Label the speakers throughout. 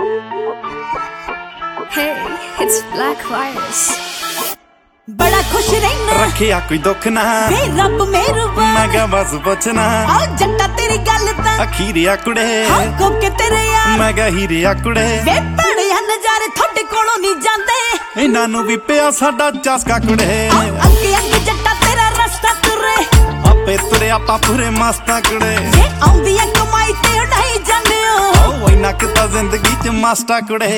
Speaker 1: Hey, it's Black Virus.
Speaker 2: बड़ा खुश रहना
Speaker 3: रखिया कोई दुख ना
Speaker 2: वे रब मेहरबान
Speaker 3: मैं क्या बस पुछना
Speaker 2: आओ जट्टा तेरी गल ता
Speaker 3: अखीरिया कुड़े
Speaker 2: को के तेरे यार
Speaker 3: मैं क्या हीरिया कुड़े
Speaker 2: वे बड़े नजारे थोड़े कोलों नहीं जाते
Speaker 3: इन्हां नूं भी पिया साडा चस्का कुड़े
Speaker 2: अगे अगे जट्टा तेरा रास्ता तुरे
Speaker 3: आपे तुरे आपा पूरे मस्ता कुड़े
Speaker 2: वे आउंदी है कमाई ते उड़ाई जांदे हो
Speaker 3: ओ इन्ना किता जिंदगी च मस्ता कुड़े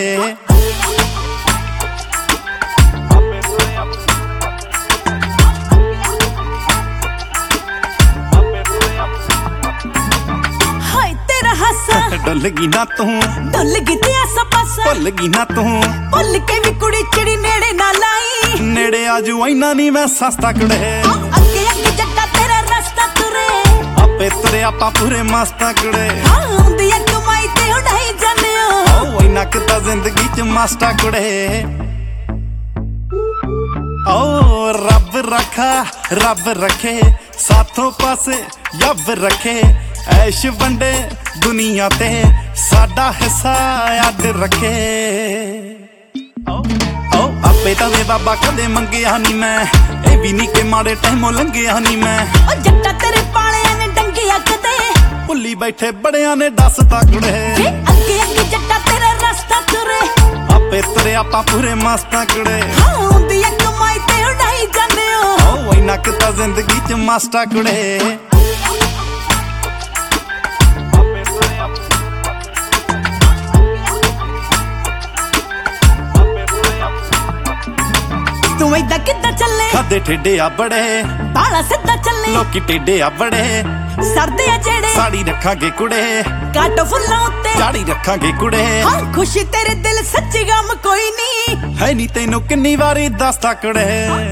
Speaker 3: डुलगी ना तू
Speaker 2: डुलगी ते आसा पासा
Speaker 3: भुलगी ना तू
Speaker 2: भुल के भी कुड़ी चिड़ी नेड़े ना लाई
Speaker 3: नेड़े आजू इना नहीं मैं सस्ता कुड़े
Speaker 2: अगे अगे जट्टा तेरा रास्ता तुरे
Speaker 3: आपे तुरे आपा पूरे मस्ता कुड़े
Speaker 2: आउंदी है कमाई ते उड़ाई जांदे हो
Speaker 3: ओ इन्ना किता जिंदगी च मस्ता कुड़े ओ रब रखा रब रखे साथों पासे यब रखे ऐश वंडे दुनिया ते साडा हिस्सा याद रखे ओ आपे तवे बाबा कदे मंगिया नी मैं ए भी नी के माड़े टाइमों लंघिया नी मैं
Speaker 2: ओ जट्टा तेरे पालियां ने डंगिया कदे
Speaker 3: भुल्ली बैठे बड़ियां ने दस तकड़े
Speaker 2: अगे अगे जट्टा तेरा रास्ता तुरे
Speaker 3: आपे तुरे आपा पूरे मस्ता कुड़े
Speaker 2: आउंदी है कमाई ते उड़ाई जांदे हो
Speaker 3: ओ इन्ना किता जिंदगी च मस्ता कुड़े
Speaker 2: तू इदा किदा चले
Speaker 3: खादे ठेडे आ बड़े
Speaker 2: बाला सिद्धा चले
Speaker 3: लोकी टेडे आ बड़े
Speaker 2: सरदे आ जेड़े
Speaker 3: साड़ी रखांगे कुड़े
Speaker 2: काटो फुल्लां उत्ते
Speaker 3: चाड़ी रखांगे कुड़े
Speaker 2: हां खुशी तेरे दिल सच्ची गम कोई नहीं
Speaker 3: है नी तैनू किन्नी वारी दसता कुड़े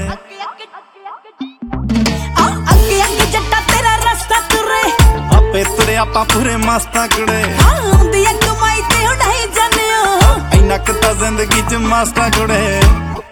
Speaker 2: अगे अगे जट्टा तेरा रास्ता तुरे
Speaker 3: आपे तुरे आपा पूरे मस्ता कुड़े
Speaker 2: आउंदी है कमाई ते उड़ाई जांदे हो
Speaker 3: इन्ना किता जिंदगी च मस्ता कुड़े